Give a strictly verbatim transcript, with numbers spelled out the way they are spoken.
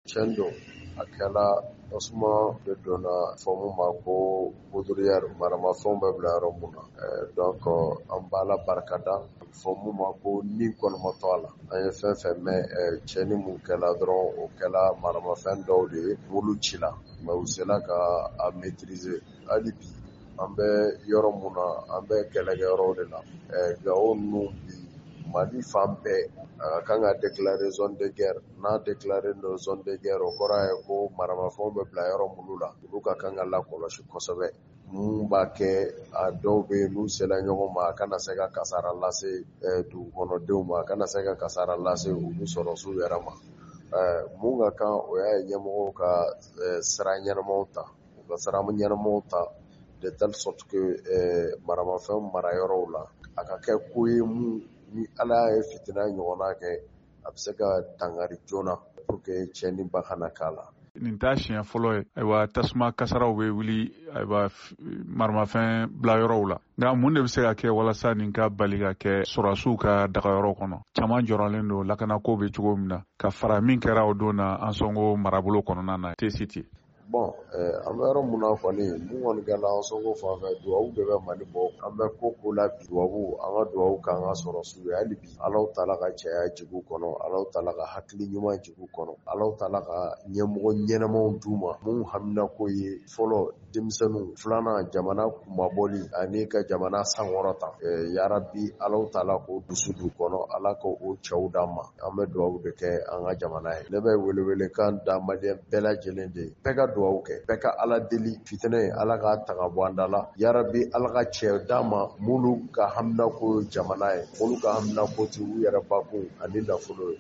Tiɲɛ don a kɛla tasuma de donna fɔmu ma ko poudrière maramafɛnw bɛ bila yɔrɔ mun na donc an b'a la barikada fɔmu ma ko ni kɔni ma to a la an ye fɛn fɛn mɛn cɛnni mun kɛla dɔrɔn o kɛla maramafɛn dɔw de ye olu ci la mais u sela ka a maîtriser hali bi an bɛ yɔrɔ mun na an bɛ kɛlɛkɛyɔrɔw de la Gao ninnu bi Mali fan bɛɛ a kan ka déclarer zone de guerre n'a déclarer no zone de guerre o kɔrɔ ye ko maramafɛnw bɛ bila yɔrɔ minnu la olu ka kan ka lakɔlɔsi kosɛbɛ mun b'a kɛ a dɔw bɛ yen n'u sela ɲɔgɔn ma a kana se ka kasara lase dugukɔnɔdenw ma a kana se ka kasara lase olu sɔrɔsiw yɛrɛ ma mun ka kan o y'a ye ɲɛmɔgɔw ka sira ɲɛnamaw ta u ka sira ɲɛnamaw ta de telle sorte que maramafɛn mara yɔrɔw la a ka kɛ ko ye mun ni Ala ye fitina ɲɔgɔnna kɛ a bɛ se ka dangari joona pour que tiɲɛni ba kana k'a la. Nin t'a siɲɛ fɔlɔ ye ayiwa tasuma kasaraw bɛ wuli ayiwa maramafɛn bila yɔrɔw la nka mun de bɛ se ka kɛ walasa nin ka bali ka kɛ sɔrɔdasiw ka dagayɔrɔ kɔnɔ caman jɔrɔlen don lakanako bɛ cogo min na ka fara min kɛra o don na an sɔngo marabolo kɔnɔna na T C T. Bon an bɛ yɔrɔ mun na kɔni mun kɔni kɛla an sɔngo fan fɛ duwawu de bɛ Mali bɔ an bɛ ko ko la bi duwawu an ka duwawu k'an ka sɔrɔsiw ye hali bi Alahu Taala ka caya jigin u kɔnɔ Alahu Taala ka hakili ɲuman jigin u kɔnɔ Alahu Taala ka ɲɛmɔgɔ ɲɛnamaw d'u ma mun haminako ye fɔlɔ denmisɛnninw filanan jamana kumabɔli ani ka jamana sankɔrɔta yarabi Alahu Taala k'o dusu d'u kɔnɔ Ala k'o cɛw d'an ma an bɛ duwawu de kɛ an ka jamana ye ne bɛ welewelekan da maliyɛn bɛɛ lajɛlen de bɛɛ ka duwawu kɛ bɛɛ ka Ala deli fitinɛ ye Ala k'a ta ka bɔ an da la yarabi Ala ka cɛ d'an ma minnu ka haminako jamana ye minnu ka haminako ti u yɛrɛ bakun ani nafolo ye